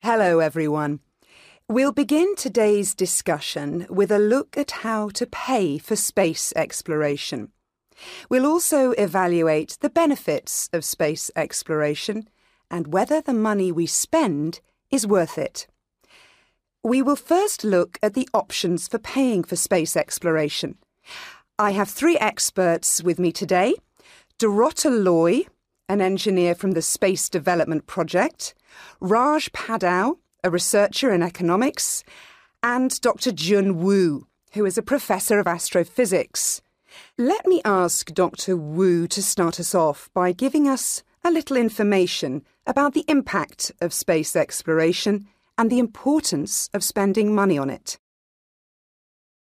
Hello, everyone. We'll begin today's discussion with a look at how to pay for space exploration. We'll also evaluate the benefits of space exploration and whether the money we spend is worth it. We will first look at the options for paying for space exploration. I have three experts with me today: Dorota Loy, an engineer from the Space Development Project, Raj Padau, a researcher in economics, and Dr. Jun Wu, who is a professor of astrophysics. Let me ask Dr. Wu to start us off by giving us a little information about the impact of space exploration and the importance of spending money on it.